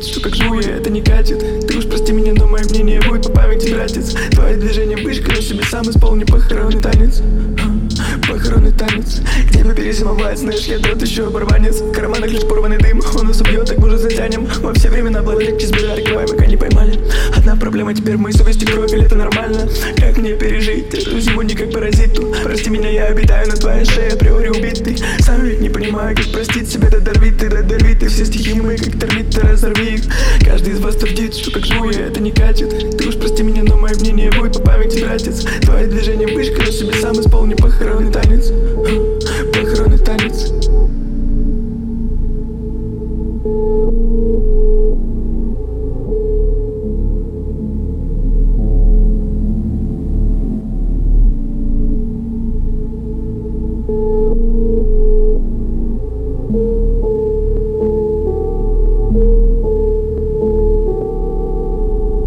видеть, что как живу я, это не катит. Ты уж прости меня, но мое мнение будет по памяти, братец. Твои движения вышка, я себе сам исполню похоронный танец. Похоронный танец, где бы перезимовать, знаешь, я тот еще оборванец. В карманах лишь порванный дым, он нас убьет, так может затянем. Во все времена было легче сбежать, пока не поймали. Одна проблема теперь в моей совести кровь, или это нормально? Как мне пережить эту зиму не как паразиту? Прости меня, я обитаю на твоей шее, априори убитый. Сам ведь не понимаю, как простить себя, додорви ты все стихи мои, как термиты, разорви их. Каждый из вас твердит, что как живу я, это не катит. Ты уж прости меня, но мое мнение будет по памяти, братец. Твои движения вышка, я себе сам исполню похоронный танец.